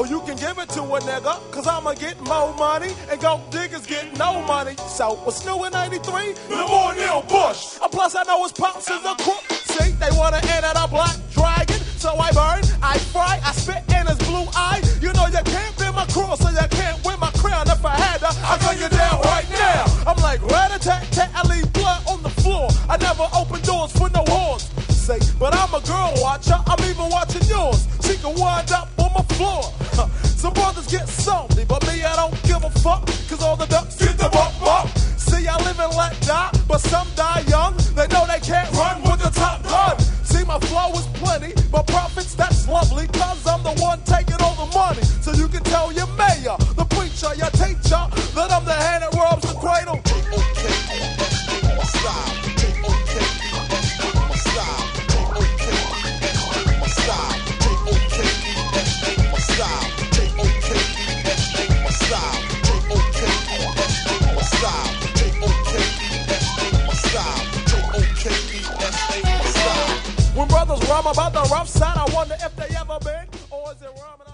Oh, you can give it to a nigga, cause I'ma get more money, and gold diggers get no money. So, what's new in 93? No more Neil Bush. Plus, I know his pops is a crook. See, they wanna enter the black dragon. So I burn, I fry, I spit in his blue eye. You know you can't be my crew, so you can't win my crown. If I had to, I'd gun you down right now. I'm like rat-a-tat-tat, I leave blood on the floor. I never open doors for no whores. Say, but I'm a girl watcher, I'm even watching yours. She can wind up on my floor. Some brothers get salty, but me, I don't give a fuck, cause all the ducks get the buck. See, I live and let die, but some die young. They know they can't run with the top gun. See, my flow is plenty, but profits, that's lovely, cause I'm the one taking all the money. So you can tell your mayor, the preacher, your teacher, that I'm the hand that rubs the cradle. When brothers rhyme about the rough side, I wonder if they ever been, or is it rhyming?